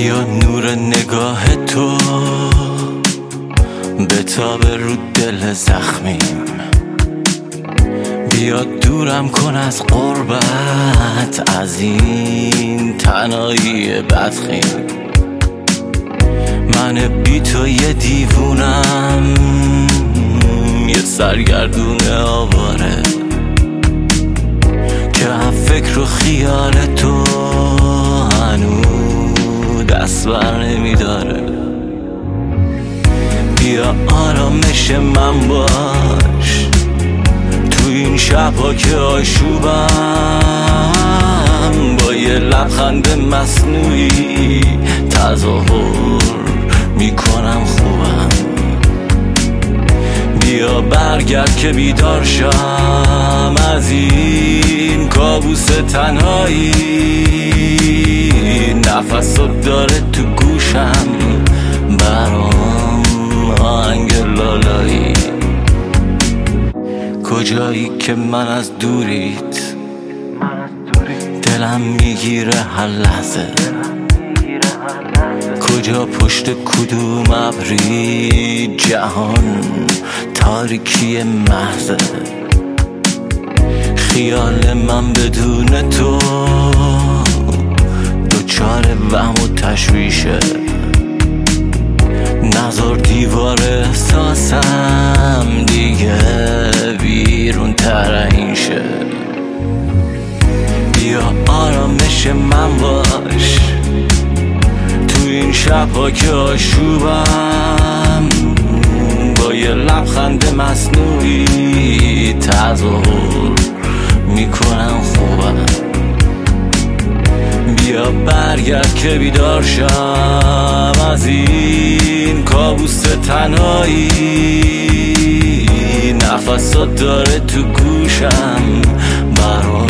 بیا نور نگاه تو بتابه رو دل زخمیم، بیا دورم کن از غربت، از این تنهایی بدخیم. من بی تو یه دیوونم، یه سرگردون آواره که فکر و خیال تو هنوز دست بر نمیداره. بیا آرامش من باش تو این شبها که آشوبم، با یه لبخند مصنوعی تظاهر میکنم خوبم. بیا برگرد که بیدار شم از این کابوس تنهایی، نفست داره تو گوشم برام آهنگ لالایی. کجایی که من از دوریت دلم میگیره هر لحظه، کجا پشت کدوم ابری جهان تاریکی محضه. خیال من بدون تو دوچار وهم و تشویشه، نذار دیوار احساسم دیگه بیرون تر این شه. بیا آرامش من باش تو این شبها که آشوبم، با یه لبخند مصنوعی تظاهر میکنم خوبم. بیا برگرد که بیدار شم از این کابوس تنهایی، نفست داره تو گوشم برام